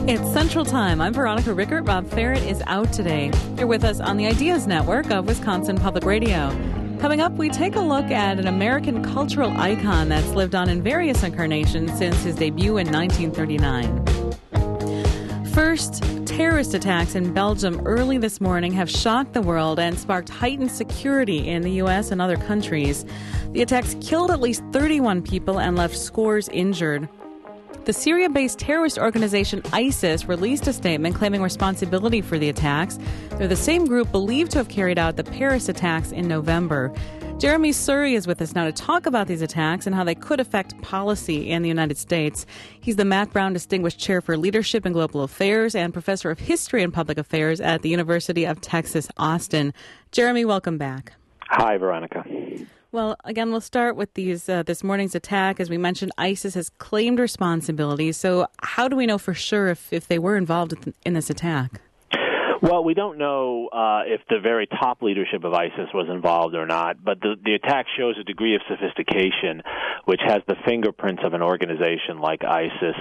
It's Central Time. I'm Veronica Rickert. Rob Ferret is out today. You're with us on the Ideas Network of Wisconsin Public Radio. Coming up, we take a look at an American cultural icon that's lived on in various incarnations since his debut in 1939. First, terrorist attacks in Belgium early this morning have shocked the world and sparked heightened security in the U.S. and other countries. The attacks killed at least 31 people and left scores injured. The Syria-based terrorist organization ISIS released a statement claiming responsibility for the attacks. They're the same group believed to have carried out the Paris attacks in November. Jeremy Surrey is with us now to talk about these attacks and how they could affect policy in the United States. He's the Mack Brown Distinguished Chair for Leadership and Global Affairs and Professor of History and Public Affairs at the University of Texas, Austin. Jeremy, welcome back. Hi, Veronica. Well, again, we'll start with this morning's attack. As we mentioned, ISIS has claimed responsibility. So how do we know for sure if they were involved in this attack? Well, we don't know if the very top leadership of ISIS was involved or not, but the attack shows a degree of sophistication which has the fingerprints of an organization like ISIS,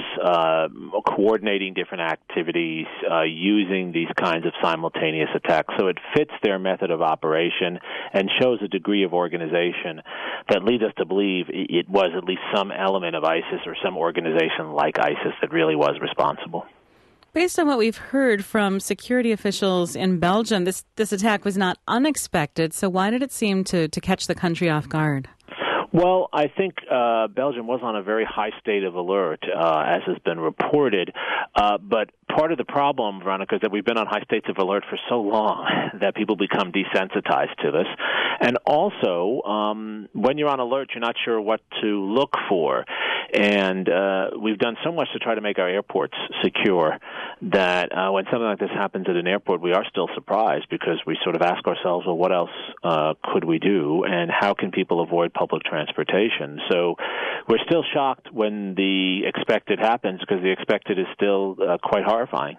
coordinating different activities, using these kinds of simultaneous attacks. So it fits their method of operation and shows a degree of organization that leads us to believe it was at least some element of ISIS or some organization like ISIS that really was responsible. Based on what we've heard from security officials in Belgium, this attack was not unexpected. So why did it seem to catch the country off guard? Well, I think Belgium was on a very high state of alert, as has been reported. But part of the problem, Veronica, is that we've been on high states of alert for so long that people become desensitized to this. And also, when you're on alert, you're not sure what to look for. And we've done so much to try to make our airports secure that when something like this happens at an airport, we are still surprised because we sort of ask ourselves, well, what else could we do? And how can people avoid public transportation? So we're still shocked when the expected happens because the expected is still quite horrifying.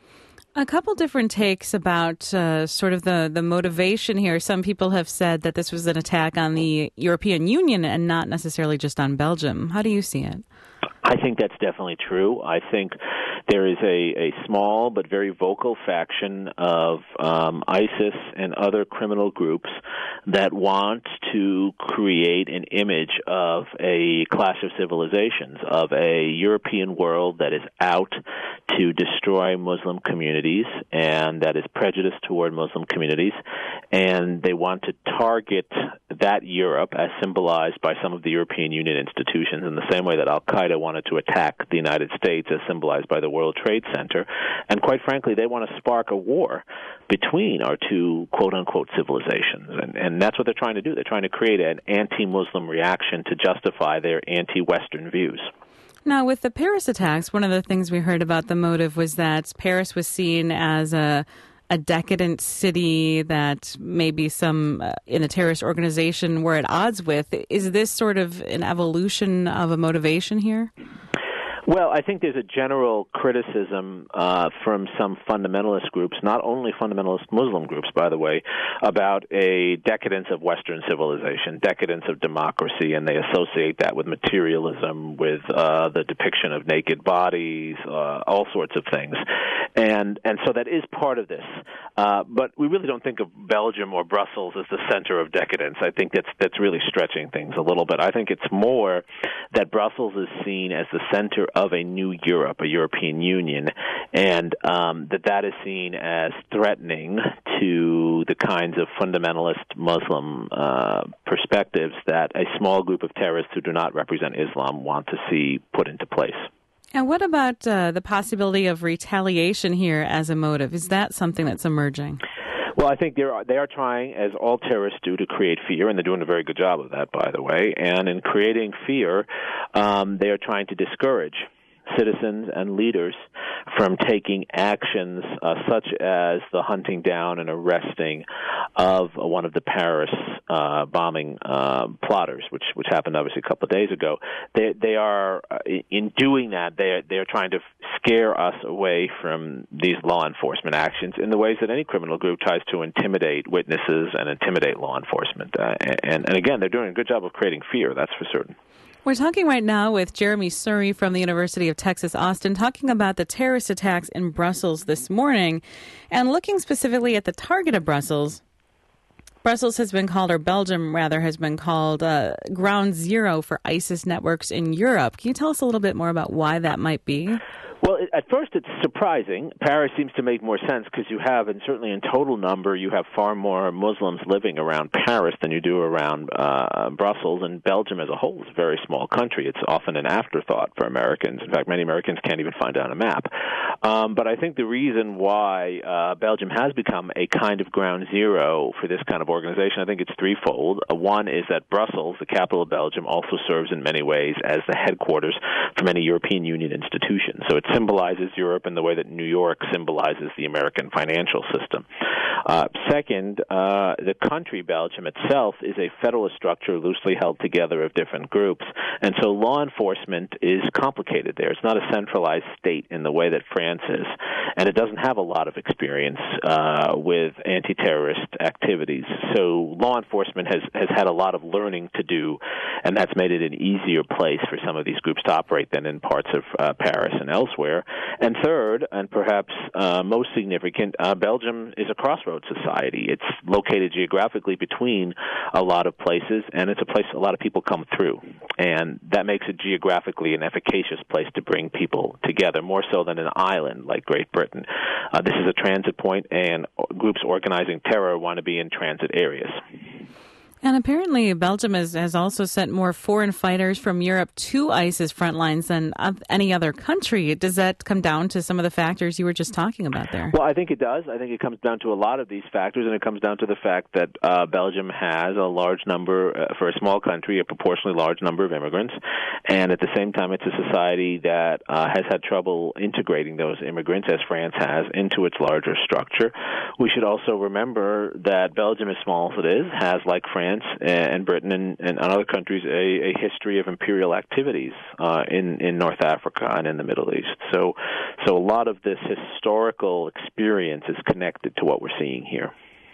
A couple different takes about sort of the motivation here. Some people have said that this was an attack on the European Union and not necessarily just on Belgium. How do you see it? I think that's definitely true. I think there is a small but very vocal faction of ISIS and other criminal groups that want to create an image of a clash of civilizations, of a European world that is out to destroy Muslim communities and that is prejudiced toward Muslim communities. And they want to target that Europe as symbolized by some of the European Union institutions in the same way that Al-Qaeda wanted to attack the United States as symbolized by the World Trade Center. And quite frankly, they want to spark a war between our two quote-unquote civilizations. And that's what they're trying to do. They're trying to create an anti-Muslim reaction to justify their anti-Western views. Now, with the Paris attacks, one of the things we heard about the motive was that Paris was seen as a decadent city that maybe some in a terrorist organization were at odds with. Is this sort of an evolution of a motivation here? Well, I think there's a general criticism from some fundamentalist groups, not only fundamentalist Muslim groups, by the way, about a decadence of Western civilization, decadence of democracy, and they associate that with materialism, with the depiction of naked bodies, all sorts of things. And so that is part of this. But we really don't think of Belgium or Brussels as the center of decadence. I think that's really stretching things a little bit. I think it's more that Brussels is seen as the center of a new Europe, a European Union, and that is seen as threatening to the kinds of fundamentalist Muslim perspectives that a small group of terrorists who do not represent Islam want to see put into place. And what about the possibility of retaliation here as a motive? Is that something that's emerging? Well, I think they are trying, as all terrorists do, to create fear, and they're doing a very good job of that, by the way. And in creating fear, they are trying to discourage citizens and leaders from taking actions such as the hunting down and arresting of one of the Paris bombing plotters, which happened obviously a couple of days ago. They are in doing that they are trying to scare us away from these law enforcement actions in the ways that any criminal group tries to intimidate witnesses and intimidate law enforcement. And again, they're doing a good job of creating fear. That's for certain. We're talking right now with Jeremy Surrey from the University of Texas, Austin, talking about the terrorist attacks in Brussels this morning and looking specifically at the target of Brussels. Brussels has been called, or Belgium rather, has been called ground zero for ISIS networks in Europe. Can you tell us a little bit more about why that might be? Well, at first it's surprising. Paris seems to make more sense because you have, and certainly in total number, you have far more Muslims living around Paris than you do around Brussels, and Belgium as a whole is a very small country. It's often an afterthought for Americans. In fact, many Americans can't even find it on a map. But I think the reason why Belgium has become a kind of ground zero for this kind of organization, I think it's threefold. One is that Brussels, the capital of Belgium, also serves in many ways as the headquarters for many European Union institutions. So it symbolizes Europe in the way that New York symbolizes the American financial system. Second, the country, Belgium itself, is a federalist structure loosely held together of different groups, and so law enforcement is complicated there. It's not a centralized state in the way that France is, and it doesn't have a lot of experience with anti-terrorist activities. So law enforcement has had a lot of learning to do, and that's made it an easier place for some of these groups to operate than in parts of Paris and elsewhere. And third, and perhaps most significant, Belgium is a crossroads society. It's located geographically between a lot of places, and it's a place a lot of people come through. And that makes it geographically an efficacious place to bring people together, more so than an island like Great Britain. This is a transit point, and groups organizing terror want to be in transit areas. And apparently Belgium has also sent more foreign fighters from Europe to ISIS front lines than any other country. Does that come down to some of the factors you were just talking about there? Well, I think it does. I think it comes down to a lot of these factors, and it comes down to the fact that Belgium has a large number, for a small country, a proportionally large number of immigrants, and at the same time it's a society that has had trouble integrating those immigrants, as France has, into its larger structure. We should also remember that Belgium, as small as it is, has, like France and Britain and other countries, a history of imperial activities in North Africa and in the Middle East. So a lot of this historical experience is connected to what we're seeing here.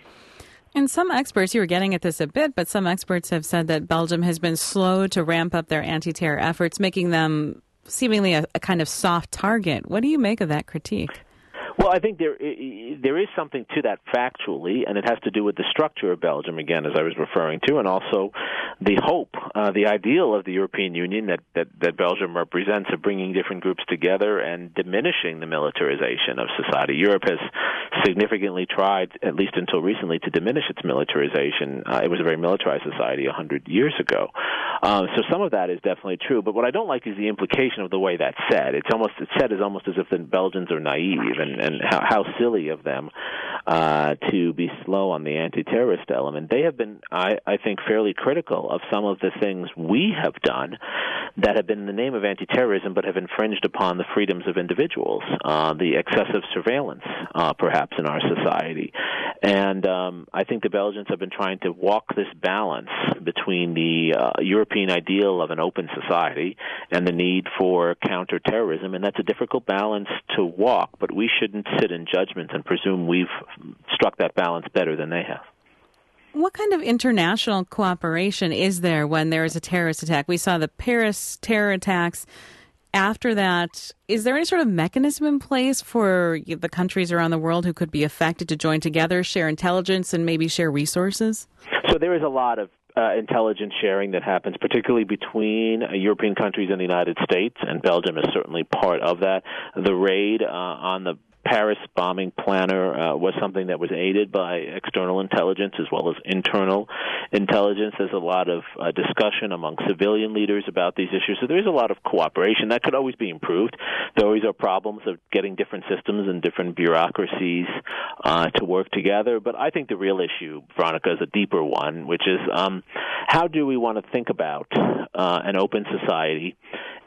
And some experts, you were getting at this a bit, but some experts have said that Belgium has been slow to ramp up their anti-terror efforts, making them seemingly a kind of soft target. What do you make of that critique? Well, I think there is something to that factually, and it has to do with the structure of Belgium, again, as I was referring to, and also the hope, the ideal of the European Union that Belgium represents of bringing different groups together and diminishing the militarization of society. Europe has significantly tried, at least until recently, to diminish its militarization. It was a very militarized society 100 years ago. So some of that is definitely true, but what I don't like is the implication of the way that's said. It's said as almost as if the Belgians are naive, and how silly of them to be slow on the anti-terrorist element. They have been, I think, fairly critical of some of the things we have done that have been in the name of anti-terrorism but have infringed upon the freedoms of individuals, the excessive surveillance, perhaps, in our society. And I think the Belgians have been trying to walk this balance between the European ideal of an open society and the need for counterterrorism, and that's a difficult balance to walk, but we shouldn't sit in judgment and presume we've struck that balance better than they have. What kind of international cooperation is there when there is a terrorist attack? We saw the Paris terror attacks. After that, is there any sort of mechanism in place for the countries around the world who could be affected to join together, share intelligence, and maybe share resources? So there is a lot of intelligence sharing that happens, particularly between European countries and the United States, and Belgium is certainly part of that. The raid on the Paris bombing planner was something that was aided by external intelligence as well as internal intelligence. There's a lot of discussion among civilian leaders about these issues. So there is a lot of cooperation. That could always be improved. There always are problems of getting different systems and different bureaucracies to work together. But I think the real issue, Veronica, is a deeper one, which is how do we want to think about an open society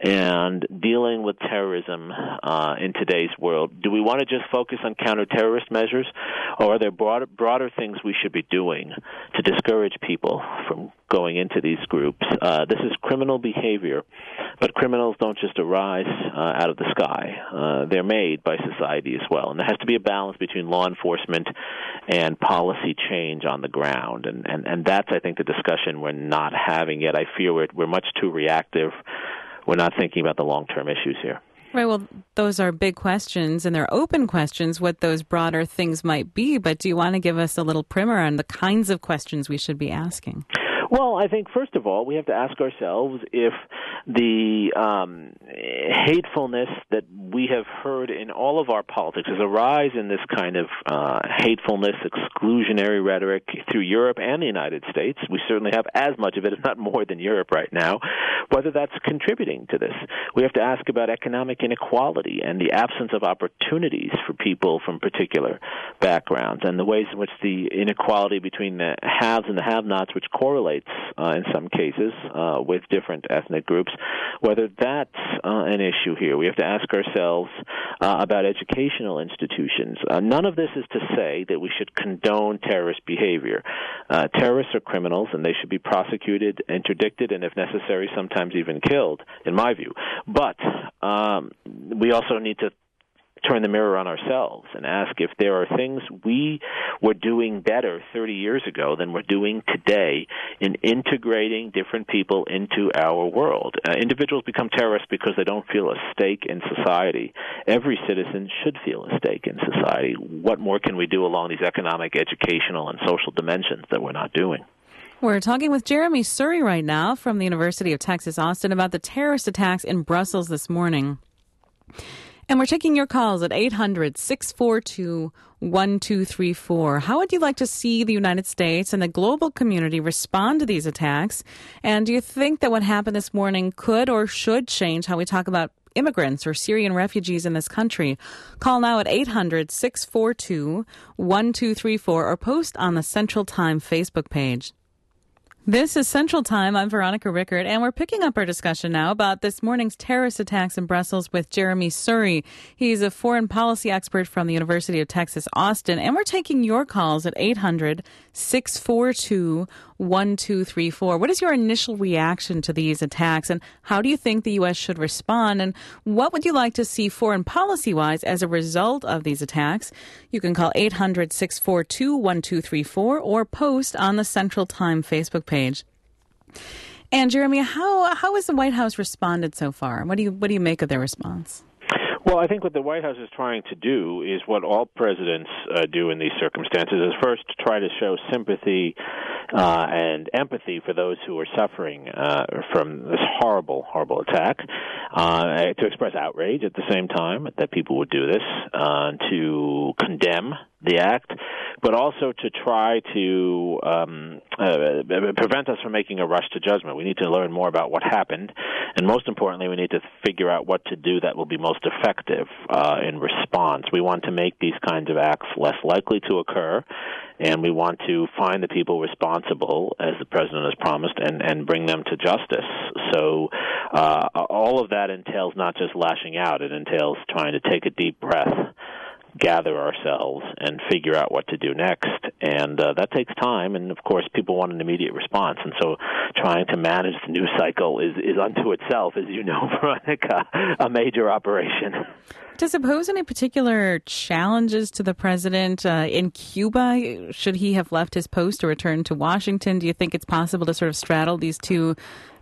And dealing with terrorism in today's world, do we want to just focus on counter-terrorist measures, or are there broader things we should be doing to discourage people from going into these groups? This is criminal behavior, but criminals don't just arise out of the sky. They're made by society as well. And there has to be a balance between law enforcement and policy change on the ground. And that's, I think, the discussion we're not having yet. I fear we're much too reactive. We're not thinking about the long-term issues here. Right. Well, those are big questions, and they're open questions, what those broader things might be. But do you want to give us a little primer on the kinds of questions we should be asking? Well, I think, first of all, we have to ask ourselves if the hatefulness that we have heard in all of our politics, there's a rise in this kind of hatefulness, exclusionary rhetoric through Europe and the United States. We certainly have as much of it, if not more, than Europe right now, whether that's contributing to this. We have to ask about economic inequality and the absence of opportunities for people from particular backgrounds, and the ways in which the inequality between the haves and the have-nots, which correlates in some cases with different ethnic groups, whether that's an issue here. We have to ask ourselves about educational institutions. None of this is to say that we should condone terrorist behavior. Terrorists are criminals, and they should be prosecuted, interdicted, and if necessary, sometimes even killed, in my view. But we also need to turn the mirror on ourselves and ask if there are things we were doing better 30 years ago than we're doing today in integrating different people into our world. Individuals become terrorists because they don't feel a stake in society. Every citizen should feel a stake in society. What more can we do along these economic, educational, and social dimensions that we're not doing? We're talking with Jeremy Suri right now from the University of Texas, Austin, about the terrorist attacks in Brussels this morning. And we're taking your calls at 800-642-1234. How would you like to see the United States and the global community respond to these attacks? And do you think that what happened this morning could or should change how we talk about immigrants or Syrian refugees in this country? Call now at 800-642-1234 or post on the Central Time Facebook page. This is Central Time. I'm Veronica Rickert, and we're picking up our discussion now about this morning's terrorist attacks in Brussels with Jeremy Suri. He's a foreign policy expert from the University of Texas, Austin, and we're taking your calls at 800-642-1234. What is your initial reaction to these attacks, and how do you think the U.S. should respond, and what would you like to see foreign policy-wise as a result of these attacks? You can call 800-642-1234 or post on the Central Time Facebook page. And Jeremy, how has the White House responded so far? What do you make of their response? Well, I think what the White House is trying to do is what all presidents do in these circumstances, is first try to show sympathy and empathy for those who are suffering from this horrible, horrible attack, to express outrage at the same time that people would do this, to condemn the act, but also to try to prevent us from making a rush to judgment. We need to learn more about what happened, and most importantly, we need to figure out what to do that will be most effective in response. We want to make these kinds of acts less likely to occur, and we want to find the people responsible, as the president has promised, and bring them to justice. So all of that entails not just lashing out. It entails trying to take a deep breath, gather ourselves, and figure out what to do next. And that takes time, and of course people want an immediate response. And so trying to manage the news cycle is unto itself, as you know, Veronica, a major operation. Does it pose any particular challenges to the president in Cuba? Should he have left his post or returned to Washington? Do you think it's possible to sort of straddle these two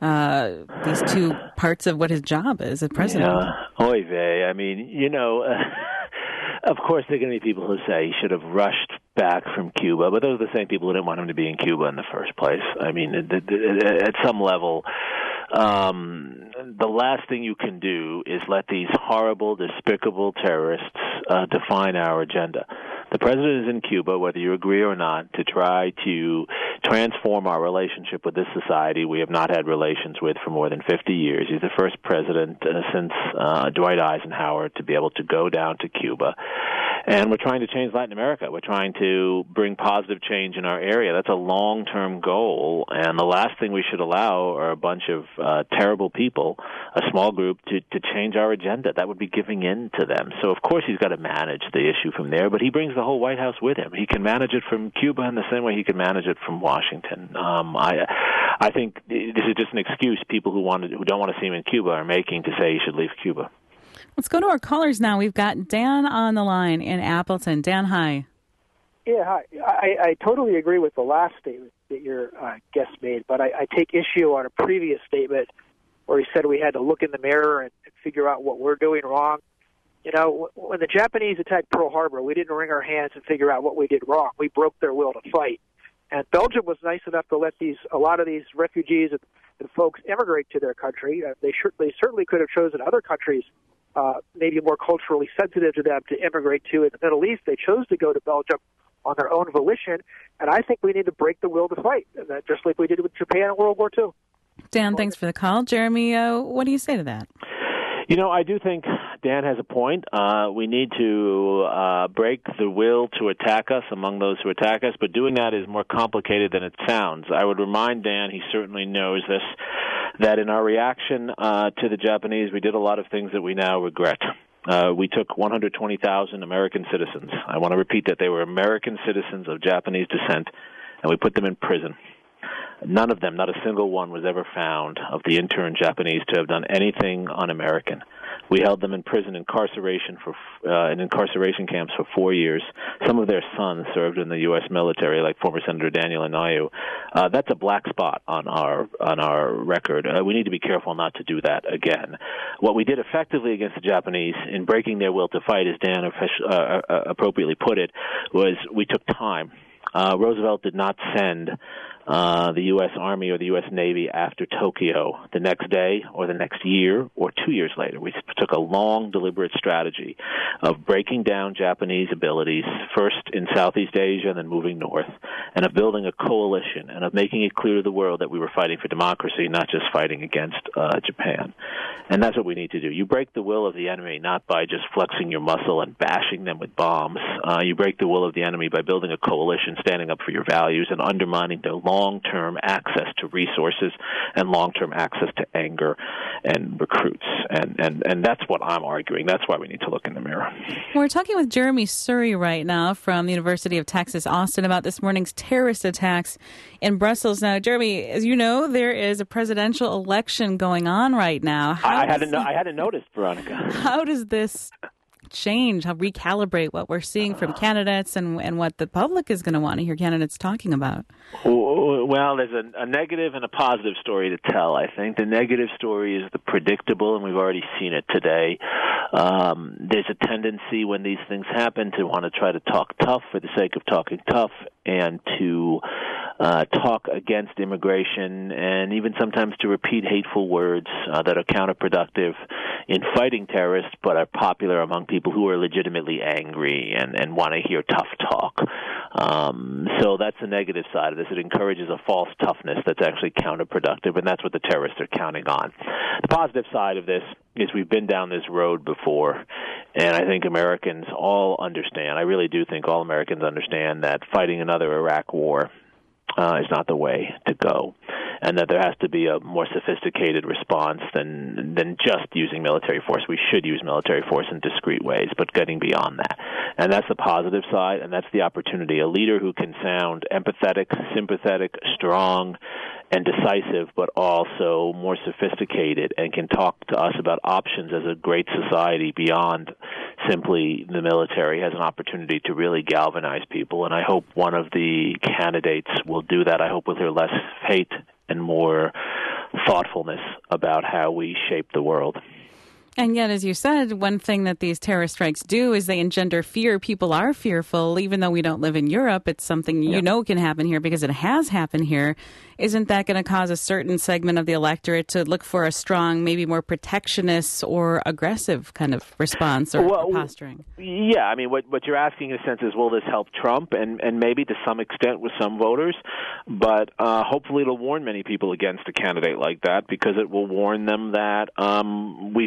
parts of what his job is as president? Yeah. Oy vey. I mean, of course, there are going to be people who say he should have rushed back from Cuba, but those are the same people who didn't want him to be in Cuba in the first place. I mean, at some level, the last thing you can do is let these horrible, despicable terrorists define our agenda. The president is in Cuba, whether you agree or not, to try to transform our relationship with this society we have not had relations with for more than 50 years. He's the first president since Dwight Eisenhower to be able to go down to Cuba And we're trying to change Latin America. We're trying to bring positive change in our area. That's a long-term goal, and the last thing we should allow are a bunch of terrible people, a small group, to change our agenda. That would be giving in to them. So, of course, he's got to manage the issue from there, but he brings the whole White House with him. He can manage it from Cuba in the same way he can manage it from Washington. I think this is just an excuse people who don't want to see him in Cuba are making to say he should leave Cuba. Let's go to our callers now. We've got Dan on the line in Appleton. Dan, hi. Yeah, hi. I totally agree with the last statement that your guest made, but I take issue on a previous statement where he said we had to look in the mirror and figure out what we're doing wrong. You know, when the Japanese attacked Pearl Harbor, we didn't wring our hands and figure out what we did wrong. We broke their will to fight. And Belgium was nice enough to let a lot of these refugees and folks immigrate to their country. They certainly could have chosen other countries, maybe more culturally sensitive to them, to immigrate to in the Middle East. They chose to go to Belgium on their own volition, and I think we need to break the will to fight, just like we did with Japan in World War II. Dan, thanks for the call. Jeremy, what do you say to that? You know, I do think Dan has a point. We need to break the will to attack us among those who attack us, but doing that is more complicated than it sounds. I would remind Dan, he certainly knows this, that in our reaction to the Japanese, we did a lot of things that we now regret. We took 120,000 American citizens. I want to repeat that they were American citizens of Japanese descent, and we put them in prison. None of them, not a single one, was ever found of the interned Japanese to have done anything un-American. We held them in prison, in incarceration camps for 4 years. Some of their sons served in the U.S. military, like former Senator Daniel Inouye. That's a black spot on our record. We need to be careful not to do that again. What we did effectively against the Japanese in breaking their will to fight, as Dan appropriately put it, was we took time. Roosevelt did not send the U.S. Army or the U.S. Navy after Tokyo the next day or the next year or 2 years later. We took a long, deliberate strategy of breaking down Japanese abilities, first in Southeast Asia and then moving north, and of building a coalition and of making it clear to the world that we were fighting for democracy, not just fighting against Japan. And that's what we need to do. You break the will of the enemy not by just flexing your muscle and bashing them with bombs. You break the will of the enemy by building a coalition, standing up for your values, and undermining their long-term access to resources and long-term access to anger and recruits. And that's what I'm arguing. That's why we need to look in the mirror. We're talking with Jeremy Surrey right now from the University of Texas, Austin, about this morning's terrorist attacks in Brussels. Now, Jeremy, as you know, there is a presidential election going on right now. I hadn't noticed, Veronica. How does this change, recalibrate what we're seeing from candidates and what the public is going to want to hear candidates talking about? Well, there's a negative and a positive story to tell, I think. The negative story is the predictable, and we've already seen it today. There's a tendency when these things happen to want to try to talk tough for the sake of talking tough and to talk against immigration and even sometimes to repeat hateful words that are counterproductive in fighting terrorists but are popular among people who are legitimately angry and want to hear tough talk. So that's the negative side of this. It encourages a false toughness that's actually counterproductive, and that's what the terrorists are counting on. The positive side of this is we've been down this road before, and I think Americans all understand, I really do think all Americans understand that fighting another Iraq war is not the way to go, and that there has to be a more sophisticated response than just using military force. We should use military force in discrete ways, but getting beyond that. And that's the positive side, and that's the opportunity. A leader who can sound empathetic, sympathetic, strong, and decisive, but also more sophisticated and can talk to us about options as a great society beyond simply the military, has an opportunity to really galvanize people. And I hope one of the candidates will do that. I hope with her less hate and more thoughtfulness about how we shape the world. And yet, as you said, one thing that these terrorist strikes do is they engender fear. People are fearful, even though we don't live in Europe. It's something you know can happen here because it has happened here. Isn't that going to cause a certain segment of the electorate to look for a strong, maybe more protectionist or aggressive kind of response or posturing? Yeah, I mean, what you're asking in a sense is, will this help Trump? And maybe to some extent with some voters, but hopefully it'll warn many people against a candidate like that because it will warn them that we've been down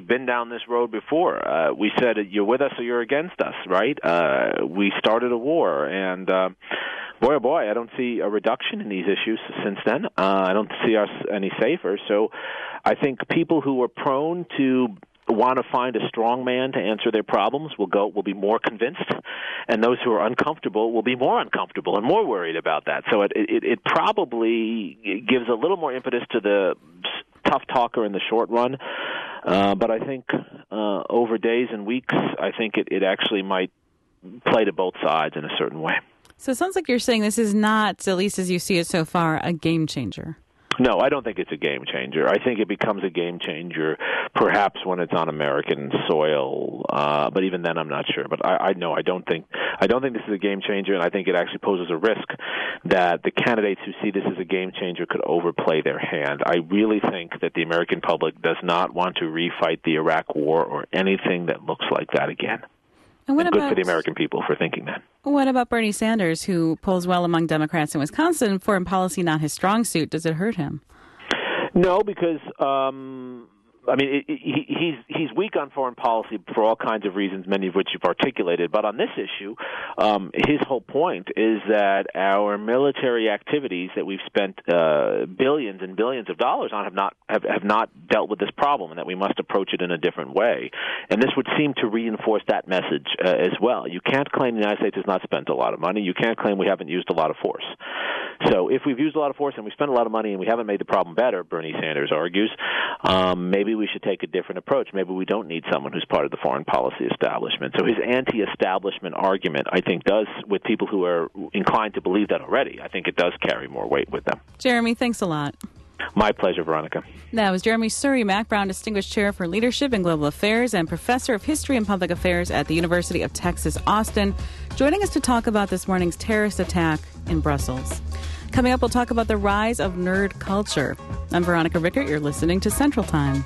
down this road before. We said, you're with us or you're against us, right? We started a war, and boy, oh boy, I don't see a reduction in these issues since then. I don't see us any safer. So I think people who are prone to want to find a strong man to answer their problems will be more convinced, and those who are uncomfortable will be more uncomfortable and more worried about that. So it probably gives a little more impetus to the tough talker in the short run, but I think over days and weeks, I think it actually might play to both sides in a certain way. So it sounds like you're saying this is not, at least as you see it so far, a game changer. No, I don't think it's a game changer. I think it becomes a game changer perhaps when it's on American soil, but even then I'm not sure. But I don't think this is a game changer, and I think it actually poses a risk that the candidates who see this as a game changer could overplay their hand. I really think that the American public does not want to refight the Iraq War or anything that looks like that again. And good for the American people for thinking that. What about Bernie Sanders, who polls well among Democrats in Wisconsin? Foreign policy not his strong suit. Does it hurt him? No, because he's weak on foreign policy for all kinds of reasons, many of which you've articulated. But on this issue, his whole point is that our military activities that we've spent billions and billions of dollars on have not dealt with this problem, and that we must approach it in a different way. And this would seem to reinforce that message as well. You can't claim the United States has not spent a lot of money. You can't claim we haven't used a lot of force. So if we've used a lot of force and we spent a lot of money and we haven't made the problem better, Bernie Sanders argues, maybe we should take a different approach. Maybe we don't need someone who's part of the foreign policy establishment. So his anti-establishment argument, I think, does, with people who are inclined to believe that already, I think it does carry more weight with them. Jeremy, thanks a lot. My pleasure, Veronica. That was Jeremy Surrey, Mac Brown Distinguished Chair for Leadership and Global Affairs and Professor of History and Public Affairs at the University of Texas, Austin, joining us to talk about this morning's terrorist attack in Brussels. Coming up, we'll talk about the rise of nerd culture. I'm Veronica Rickert. You're listening to Central Time.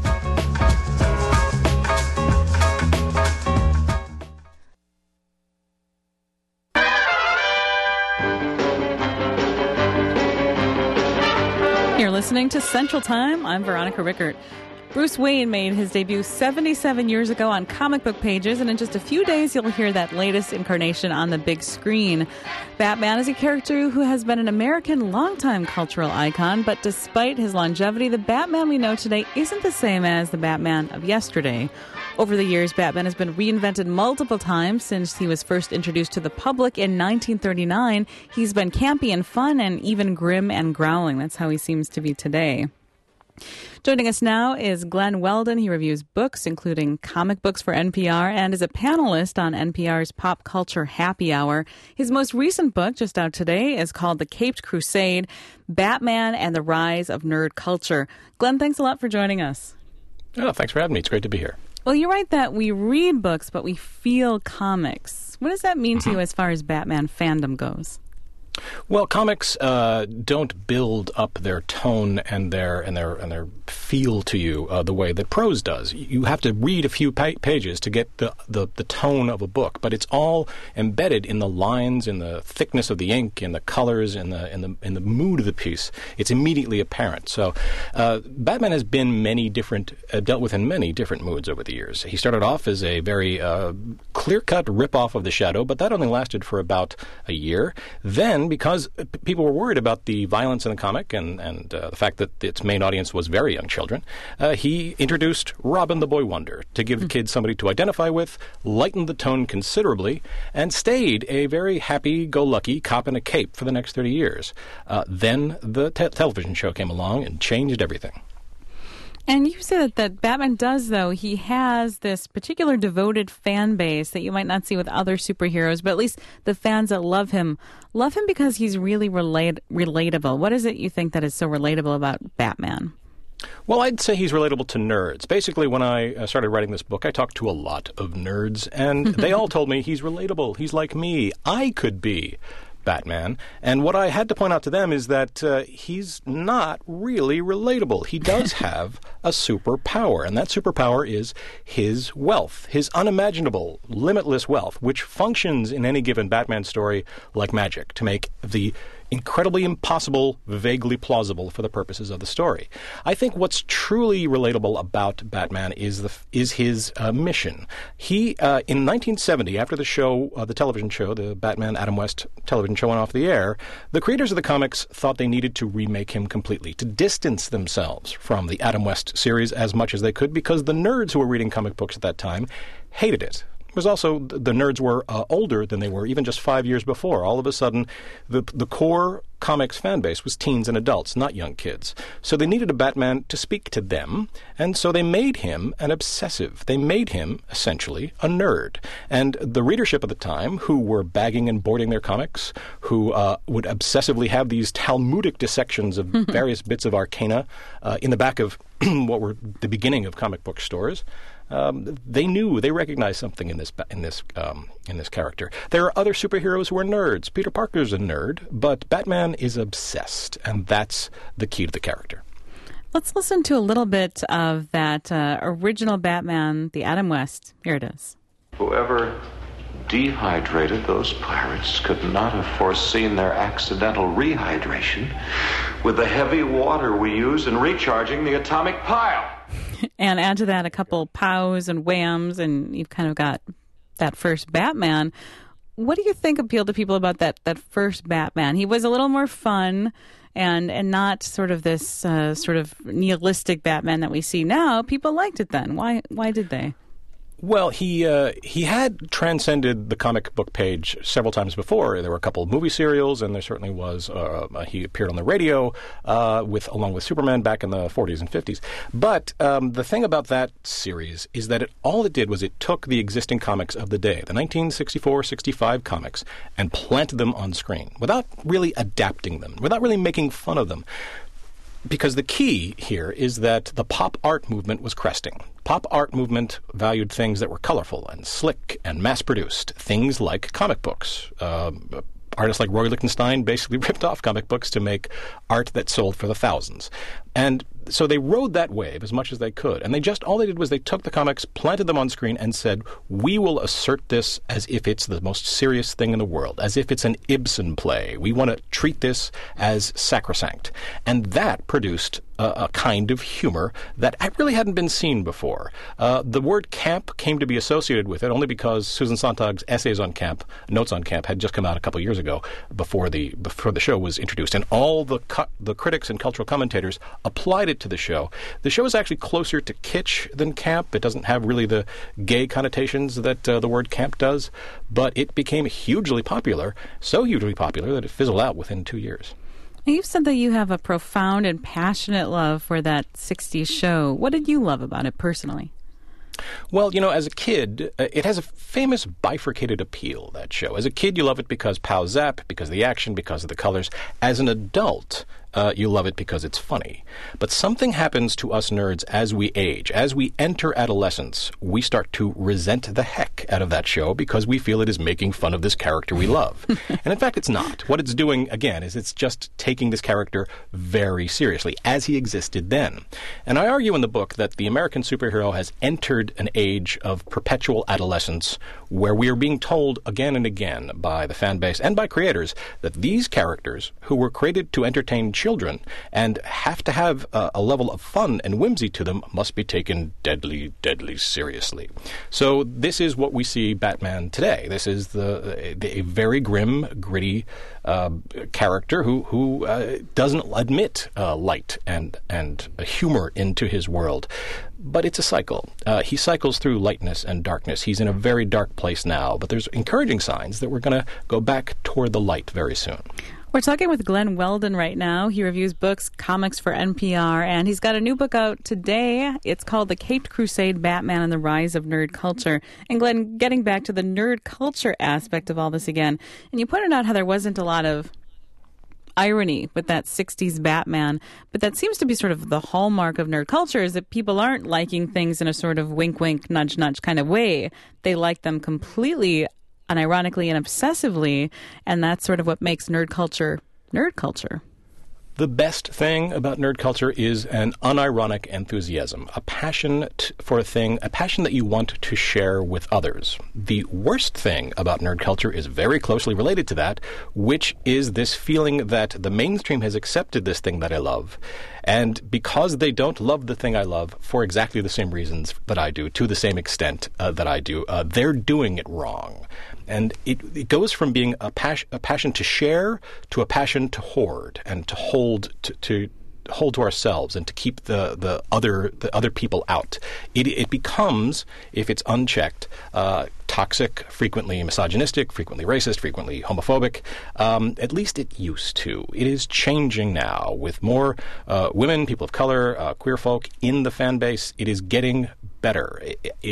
You're listening to Central Time. I'm Veronica Rickert. Bruce Wayne made his debut 77 years ago on comic book pages, and in just a few days you'll hear that latest incarnation on the big screen. Batman is a character who has been an American longtime cultural icon, but despite his longevity, the Batman we know today isn't the same as the Batman of yesterday. Over the years, Batman has been reinvented multiple times since he was first introduced to the public in 1939. He's been campy and fun and even grim and growling. That's how he seems to be today. Joining us now is Glenn Weldon. He reviews books, including comic books for NPR, and is a panelist on NPR's Pop Culture Happy Hour. His most recent book, just out today, is called The Caped Crusade, Batman and the Rise of Nerd Culture. Glenn, thanks a lot for joining us. Oh, thanks for having me. It's great to be here. Well, you're right that we read books, but we feel comics. What does that mean to you as far as Batman fandom goes? Well, comics don't build up their tone and their feel to you the way that prose does. You have to read a few pages to get the tone of a book, but it's all embedded in the lines, in the thickness of the ink, in the colors, in the mood of the piece. It's immediately apparent. So, Batman has been dealt with in many different moods over the years. He started off as a very clear-cut ripoff of The Shadow, but that only lasted for about a year. Then, because people were worried about the violence in the comic and the fact that its main audience was very young children, he introduced Robin the Boy Wonder to give the kids somebody to identify with, lightened the tone considerably, and stayed a very happy-go-lucky cop in a cape for the next 30 years. Then the television show came along and changed everything. And you said that Batman does, though, he has this particular devoted fan base that you might not see with other superheroes, but at least the fans that love him because he's really relatable. What is it you think that is so relatable about Batman? Well, I'd say he's relatable to nerds. Basically, when I started writing this book, I talked to a lot of nerds, and they all told me he's relatable. He's like me. I could be Batman. And what I had to point out to them is that he's not really relatable. He does have a superpower, and that superpower is his wealth, his unimaginable, limitless wealth, which functions in any given Batman story like magic to make the incredibly impossible, vaguely plausible for the purposes of the story. I think what's truly relatable about Batman is his mission. He, in 1970, after the show, the television show, the Batman Adam West television show went off the air, the creators of the comics thought they needed to remake him completely, to distance themselves from the Adam West series as much as they could, because the nerds who were reading comic books at that time hated it. It was also, the nerds were older than they were even just 5 years before. All of a sudden, the core comics fan base was teens and adults, not young kids. So they needed a Batman to speak to them, and so they made him an obsessive. They made him, essentially, a nerd. And the readership of the time, who were bagging and boarding their comics, who would obsessively have these Talmudic dissections of various bits of arcana in the back of what were the beginning of comic book stores, they recognized something in this character. There are other superheroes who are nerds. Peter Parker's a nerd, but Batman is obsessed, and that's the key to the character. Let's listen to a little bit of that original Batman, the Adam West. Here it is. Whoever dehydrated those pirates could not have foreseen their accidental rehydration with the heavy water we use in recharging the atomic pile. And add to that a couple pows and whams, and you've kind of got that first Batman. What do you think appealed to people about that first Batman? He was a little more fun and not sort of this sort of nihilistic Batman that we see now. People liked it then. Why did they? Well, he had transcended the comic book page several times before. There were a couple of movie serials, and there certainly was. He appeared on the radio along with Superman back in the 40s and 50s. But the thing about that series is that all it did was it took the existing comics of the day, the 1964-65 comics, and planted them on screen without really adapting them, without really making fun of them. Because the key here is that the pop art movement was cresting. Pop art movement valued things that were colorful and slick and mass-produced, things like comic books. Artists like Roy Lichtenstein basically ripped off comic books to make art that sold for the thousands. And so they rode that wave as much as they could. And all they did was they took the comics, planted them on screen, and said, we will assert this as if it's the most serious thing in the world, as if it's an Ibsen play. We want to treat this as sacrosanct. And that produced a kind of humor that really hadn't been seen before. The word camp came to be associated with it only because Susan Sontag's essays on camp, Notes on Camp, had just come out a couple years ago before the show was introduced. And all the critics and cultural commentators applied it to the show. The show is actually closer to kitsch than camp. It doesn't have really the gay connotations that the word camp does, but it became hugely popular, so hugely popular that it fizzled out within 2 years. You've said that you have a profound and passionate love for that 60s show. What did you love about it personally? Well, as a kid, it has a famous bifurcated appeal, that show. As a kid, you love it because Pow Zap, because of the action, because of the colors. As an adult, you love it because it's funny. But something happens to us nerds as we age. As we enter adolescence, we start to resent the heck out of that show because we feel it is making fun of this character we love. And in fact, it's not. What it's doing, again, is it's just taking this character very seriously, as he existed then. And I argue in the book that the American superhero has entered an age of perpetual adolescence where we are being told again and again by the fan base and by creators that these characters, who were created to entertain children and have to have a level of fun and whimsy to them, must be taken deadly, deadly seriously. So this is what we see Batman today. This is a very grim, gritty character who doesn't admit light and humor into his world. But it's a cycle. He cycles through lightness and darkness. He's in a very dark place now, but there's encouraging signs that we're going to go back toward the light very soon. We're talking with Glenn Weldon right now. He reviews books, comics for NPR, and he's got a new book out today. It's called The Caped Crusade, Batman and the Rise of Nerd Culture. And Glenn, getting back to the nerd culture aspect of all this again, and you pointed out how there wasn't a lot of irony with that 60s Batman, but that seems to be sort of the hallmark of nerd culture, is that people aren't liking things in a sort of wink-wink, nudge-nudge kind of way. They like them completely unironically and obsessively, and that's sort of what makes nerd culture nerd culture. The best thing about nerd culture is an unironic enthusiasm, a passion for a thing, a passion that you want to share with others. The worst thing about nerd culture is very closely related to that, which is this feeling that the mainstream has accepted this thing that I love, and because they don't love the thing I love for exactly the same reasons that I do, to the same extent that I do, they're doing it wrong. And it goes from being a passion to share to a passion to hoard and to hold to ourselves and to keep the other people out. It becomes, if it's unchecked, toxic, frequently misogynistic, frequently racist, frequently homophobic. At least it used to. It is changing now with more women, people of color, queer folk in the fan base. It is getting better.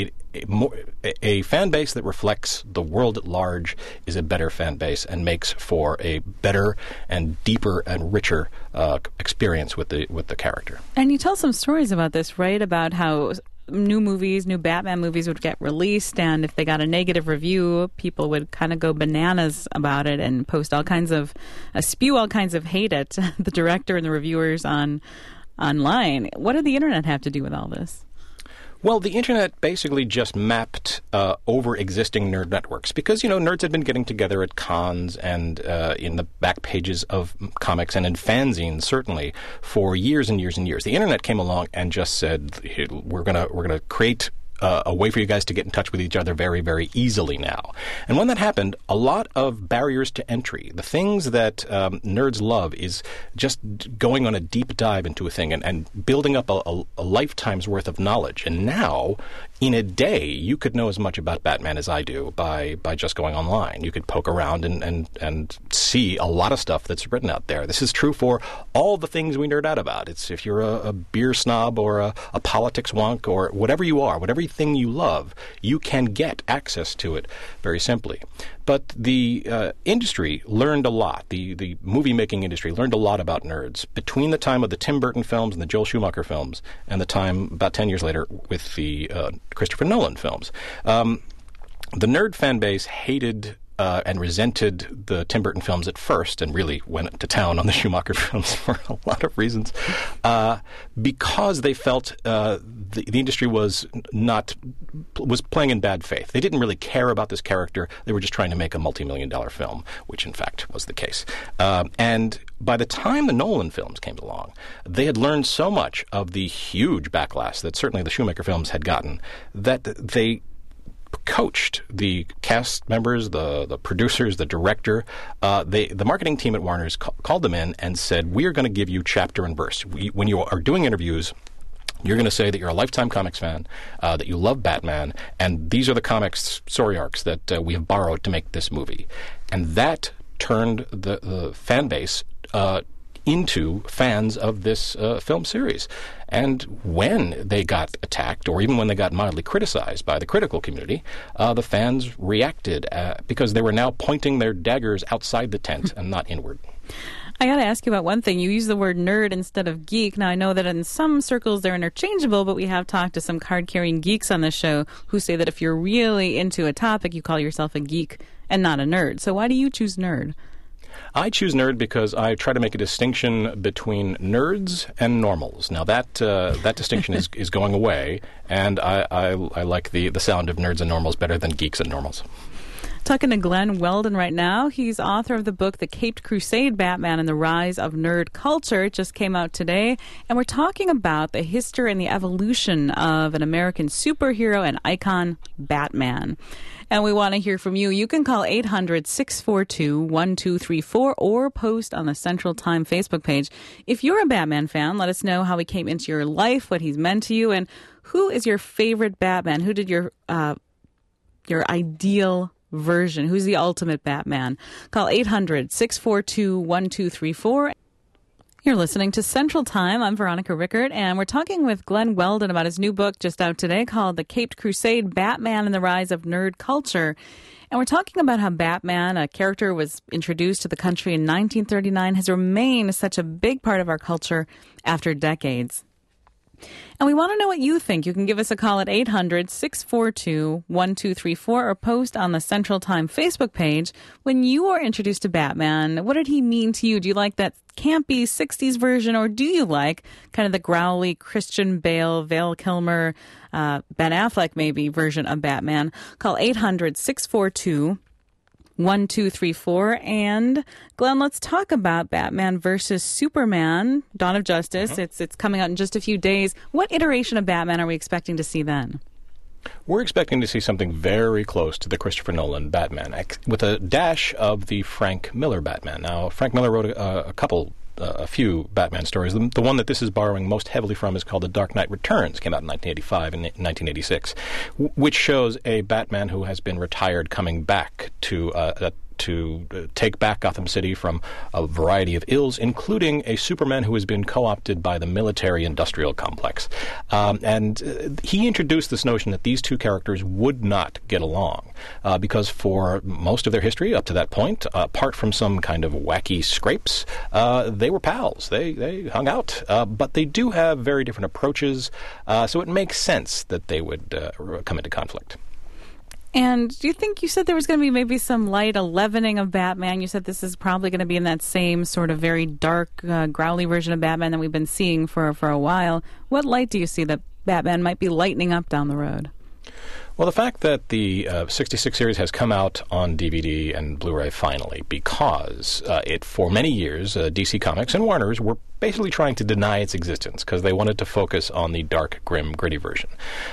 A fan base that reflects the world at large is a better fan base and makes for a better and deeper and richer experience with the character. And you tell some stories about this, right? About how new Batman movies would get released, and if they got a negative review, people would kind of go bananas about it and post spew all kinds of hate at the director and the reviewers online. What did the internet have to do with all this? Well, the internet basically just mapped over existing nerd networks because, nerds had been getting together at cons and in the back pages of comics and in fanzines, certainly, for years and years and years. The internet came along and just said, we're gonna create a way for you guys to get in touch with each other very, very easily now. And when that happened, a lot of barriers to entry, the things that nerds love is just going on a deep dive into a thing and building up a lifetime's worth of knowledge. And now, in a day, you could know as much about Batman as I do by just going online. You could poke around and see a lot of stuff that's written out there. This is true for all the things we nerd out about. It's if you're a beer snob or a politics wonk or whatever you are, whatever thing you love, you can get access to it very simply. But the industry learned a lot. The movie-making industry learned a lot about nerds between the time of the Tim Burton films and the Joel Schumacher films and the time about 10 years later with the Christopher Nolan films. The nerd fan base hated and resented the Tim Burton films at first and really went to town on the Schumacher films for a lot of reasons because they felt the industry was playing in bad faith. They didn't really care about this character. They were just trying to make a multi-million-dollar film, which in fact was the case. And by the time the Nolan films came along, they had learned so much of the huge backlash that certainly the Schumacher films had gotten that they coached the cast members, the producers, the director. The marketing team at Warner's called them in and said, we are going to give you chapter and verse. When you are doing interviews, you're going to say that you're a lifetime comics fan, that you love Batman, and these are the comics story arcs that we have borrowed to make this movie. And that turned the fan base into fans of this film series. And when they got attacked, or even when they got mildly criticized by the critical community, the fans reacted because they were now pointing their daggers outside the tent and not inward. I got to ask you about one thing. You use the word nerd instead of geek. Now, I know that in some circles they're interchangeable, but we have talked to some card-carrying geeks on this show who say that if you're really into a topic, you call yourself a geek and not a nerd. So why do you choose nerd? I choose nerd because I try to make a distinction between nerds and normals. Now, that distinction is going away, and I like the sound of nerds and normals better than geeks and normals. Talking to Glenn Weldon right now. He's author of the book The Caped Crusade, Batman and the Rise of Nerd Culture. It just came out today. And we're talking about the history and the evolution of an American superhero and icon, Batman. And we want to hear from you. You can call 800-642-1234 or post on the Central Time Facebook page. If you're a Batman fan, let us know how he came into your life, what he's meant to you, and who is your favorite Batman? Who did your ideal version? Who's the ultimate Batman? Call 800-642-1234. You're listening to Central Time. I'm Veronica Rickert, and we're talking with Glenn Weldon about his new book just out today called The Caped Crusade, Batman and the Rise of Nerd Culture. And we're talking about how Batman, a character was introduced to the country in 1939, has remained such a big part of our culture after decades. And we want to know what you think. You can give us a call at 800-642-1234 or post on the Central Time Facebook page. When you were introduced to Batman, what did he mean to you? Do you like that campy 60s version, or do you like kind of the growly Christian Bale, Val Kilmer, Ben Affleck maybe version of Batman? Call 800-642-1234. And Glenn, let's talk about Batman versus Superman, Dawn of Justice. It's coming out in just a few days. What iteration of Batman are we expecting to see then? We're expecting to see something very close to the Christopher Nolan Batman, with a dash of the Frank Miller Batman. Now, Frank Miller wrote a few Batman stories. The one that this is borrowing most heavily from is called The Dark Knight Returns. Came out in 1985 and 1986, which shows a Batman who has been retired coming back to take back Gotham City from a variety of ills, including a Superman who has been co-opted by the military-industrial complex. And he introduced this notion that these two characters would not get along because for most of their history up to that point, apart from some kind of wacky scrapes, they were pals. They hung out. But they do have very different approaches, so it makes sense that they would come into conflict. And do you think, you said there was going to be maybe some light 11ing of Batman? You said this is probably going to be in that same sort of very dark, growly version of Batman that we've been seeing for a while. What light do you see that Batman might be lightening up down the road? Well, the fact that the 66 series has come out on DVD and Blu-ray finally, because it, for many years, DC Comics and Warner's were basically trying to deny its existence because they wanted to focus on the dark, grim, gritty version.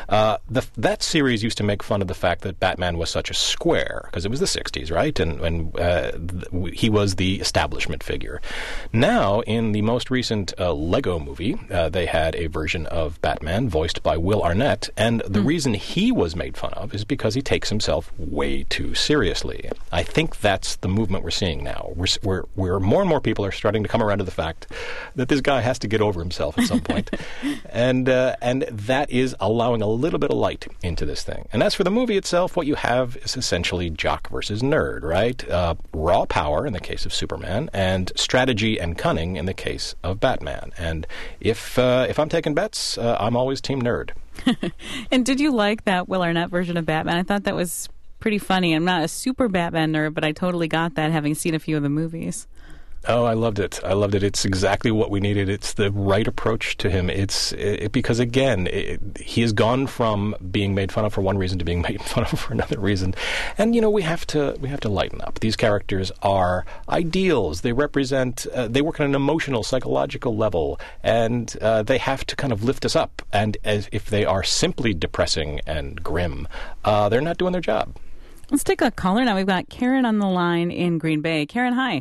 That series used to make fun of the fact that Batman was such a square, because it was the 60s, right? And he was the establishment figure. Now, in the most recent Lego movie, they had a version of Batman voiced by Will Arnett, and the reason he was made fun of is because he takes himself way too seriously. I think that's the movement we're seeing now. We're more and more people are starting to come around to the fact that this guy has to get over himself at some point. and that is allowing a little bit of light into this thing. And as for the movie itself, what you have is essentially jock versus nerd, right? Raw power in the case of Superman, and strategy and cunning in the case of Batman. And if I'm taking bets, I'm always team nerd. And did you like that Will Arnett version of Batman? I thought that was pretty funny. I'm not a super Batman nerd, but I totally got that, having seen a few of the movies. Oh, I loved it. It's exactly what we needed. It's the right approach to him. Because, again, he has gone from being made fun of for one reason to being made fun of for another reason. And, we have to lighten up. These characters are ideals. They represent, they work on an emotional, psychological level, and they have to kind of lift us up. And as if they are simply depressing and grim, they're not doing their job. Let's take a caller now. We've got Karen on the line in Green Bay. Karen, hi.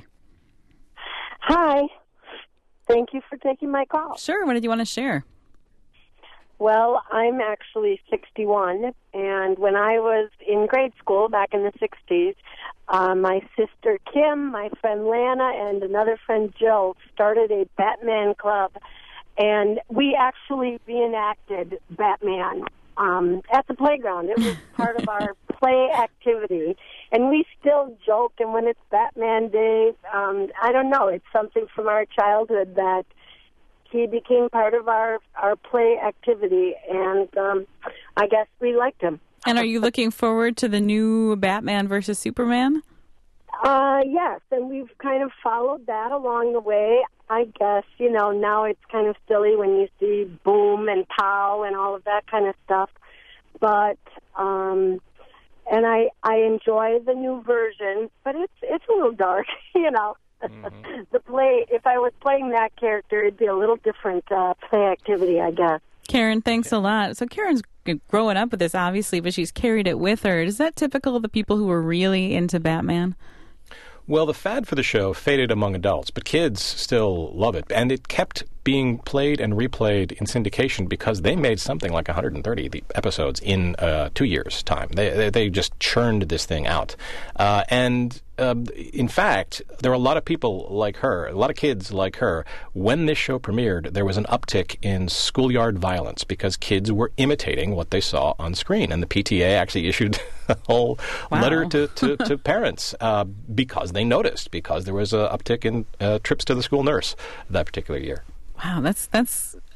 Hi. Thank you for taking my call. Sure. What did you want to share? Well, I'm actually 61, and when I was in grade school back in the 60s, my sister Kim, my friend Lana, and another friend Jill started a Batman club, and we actually reenacted Batman at the playground. It was part of our play activity, and we still joke, and when it's Batman Day, I don't know, it's something from our childhood that he became part of our play activity, and I guess we liked him. And are you looking forward to the new Batman versus Superman? Yes, and we've kind of followed that along the way. I guess, now it's kind of silly when you see boom and pow and all of that kind of stuff. But, and I enjoy the new version, but it's a little dark, Mm-hmm. The play, if I was playing that character, it'd be a little different play activity, I guess. Karen, thanks a lot. So Karen's growing up with this, obviously, but she's carried it with her. Is that typical of the people who were really into Batman? Well, the fad for the show faded among adults, but kids still love it. And it kept being played and replayed in syndication because they made something like 130 episodes in 2 years' time. They just churned this thing out. And in fact, there are a lot of people like her, a lot of kids like her. When this show premiered, there was an uptick in schoolyard violence because kids were imitating what they saw on screen. And the PTA actually issued a whole letter to parents because they noticed, because there was an uptick in trips to the school nurse that particular year. Wow, that's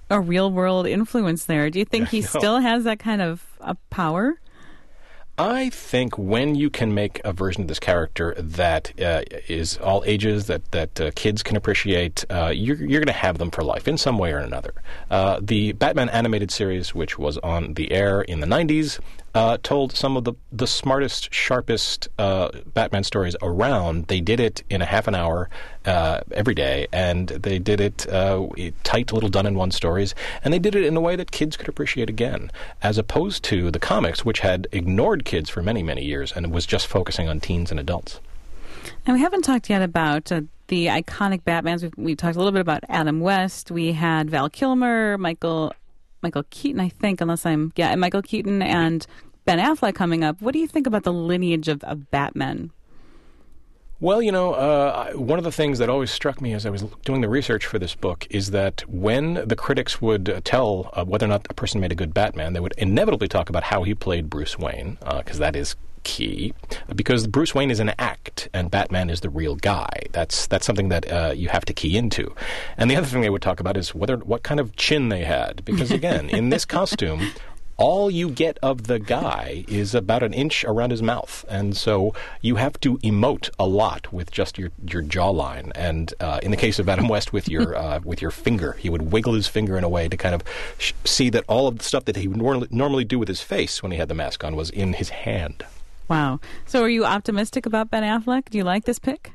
a real-world influence there. Do you think he still has that kind of power? I think when you can make a version of this character that is all ages, that kids can appreciate, you're going to have them for life in some way or another. The Batman animated series, which was on the air in the 90s, told some of the smartest, sharpest Batman stories around. They did it in a half an hour every day, and they did it tight little done-in-one stories, and they did it in a way that kids could appreciate again, as opposed to the comics, which had ignored kids for many, many years and was just focusing on teens and adults. And we haven't talked yet about the iconic Batmans. We talked a little bit about Adam West. We had Val Kilmer, Michael Keaton, I think, Michael Keaton and Ben Affleck coming up. What do you think about the lineage of Batman? Well, one of the things that always struck me as I was doing the research for this book is that when the critics would tell whether or not a person made a good Batman, they would inevitably talk about how he played Bruce Wayne, because that is key, because Bruce Wayne is an act and Batman is the real guy. That's something that you have to key into. And the other thing they would talk about is what kind of chin they had, because again, in this costume, all you get of the guy is about an inch around his mouth. And so you have to emote a lot with just your jawline. And in the case of Adam West, with your finger, he would wiggle his finger in a way to kind of see that all of the stuff that he would normally do with his face when he had the mask on was in his hand. Wow. So are you optimistic about Ben Affleck? Do you like this pick?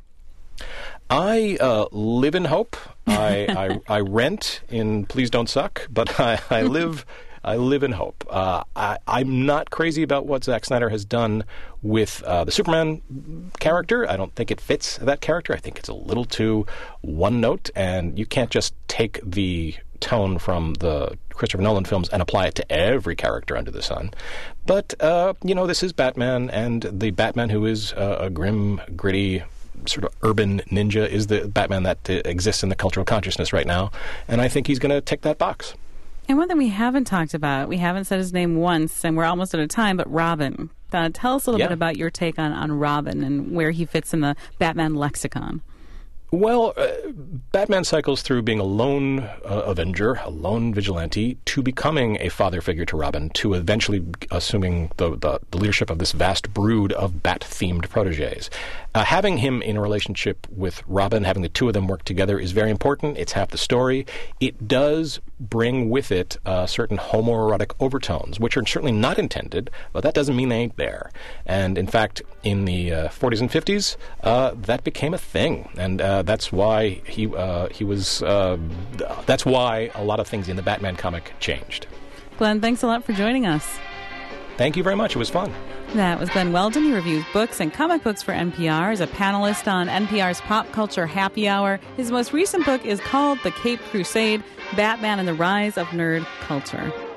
I live in hope. I rent in Please Don't Suck, but I live in hope. I'm not crazy about what Zack Snyder has done with the Superman character. I don't think it fits that character. I think it's a little too one note, and you can't just take the tone from the Christopher Nolan films and apply it to every character under the sun. But, this is Batman, and the Batman who is a grim, gritty, sort of urban ninja is the Batman that exists in the cultural consciousness right now, and I think he's going to tick that box. And one thing we haven't talked about, we haven't said his name once, and we're almost out of time, but Robin. Tell us a little bit about your take on Robin and where he fits in the Batman lexicon. Well, Batman cycles through being a lone Avenger, a lone vigilante, to becoming a father figure to Robin, to eventually assuming the leadership of this vast brood of bat-themed protégés. Having him in a relationship with Robin, having the two of them work together is very important. It's half the story. It does bring with it certain homoerotic overtones, which are certainly not intended, but that doesn't mean they ain't there. And in fact, in the 40s and 50s, that became a thing, and that's why he was. That's why a lot of things in the Batman comic changed. Glenn, thanks a lot for joining us. Thank you very much. It was fun. That was Glenn Weldon. He reviews books and comic books for NPR as a panelist on NPR's Pop Culture Happy Hour. His most recent book is called The Caped Crusade, Batman and the Rise of Nerd Culture.